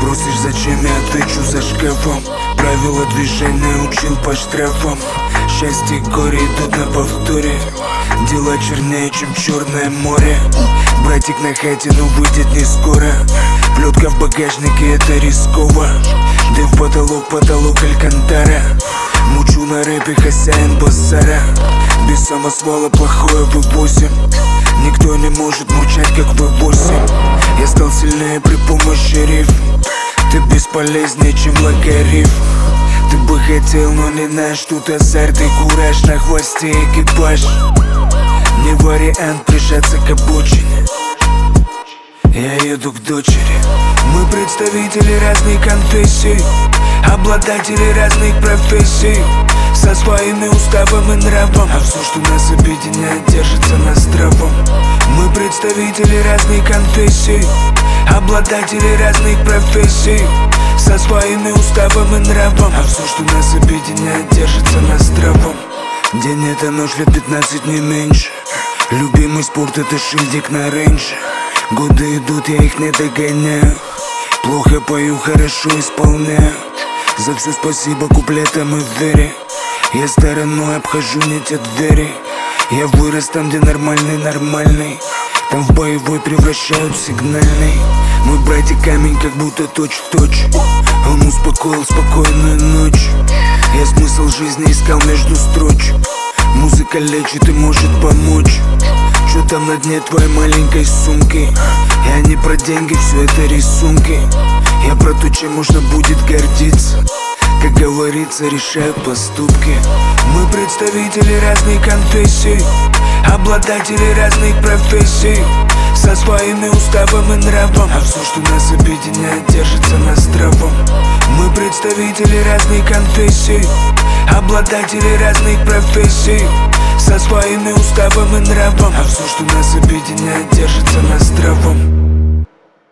Спросишь, зачем, я отвечу: за шкафом. Правила движения учил по штрафам. Счастье и горе идут на повторе. Дела чернее, чем Черное море. Братик на хате, но выйдет не скоро. Плетка в багажнике, это рисково. Дым в потолок, потолок алькантара. Мучу на рэпе, хозяин базара. Без самосвала плохое V8. Никто не может мурчать, как V8. Я стал сильнее при помощи риф. Ты бесполезнее, чем логарифм. Ты бы хотел, но не знаешь, тут азарт и кураж. На хвосте экипаж. Не вариант прижаться к обочине. Я еду к дочери. Мы представители разных конфессий, обладатели разных профессий, со своими уставом и нравом. А все, что нас объединяет, держится на здравом. Мы представители разных конфессий, обладатели разных профессий, со своими уставом и нравом. А все, что нас объединяет, держится на здравом. День это ночь, лет 15 не меньше. Любимый спорт это шильдик на рейнже. Годы идут, я их не догоняю. Плохо пою, хорошо исполняю. За все спасибо куплетам и вере. Я стороной обхожу не те двери. Я вырос там, где нормальный. Там в боевой превращают в сигнальный. Мой братик камень, как будто точь-в-точь. Он успокоил спокойную ночь. Я смысл жизни искал между строчек. Музыка лечит и может помочь. Что там на дне твоей маленькой сумки? Я не про деньги, все это рисунки. Я про то, чем можно будет гордиться. Как говорится, решают поступки. Мы представители разных конфессий, обладатели разных профессий, со своими уставом и нравом. А все, что нас объединяет, держится на здравом. Мы представители разных конфессий, обладатели разных профессий, со своими уставом и нравом. А все, что нас объединяет, держится на здравом.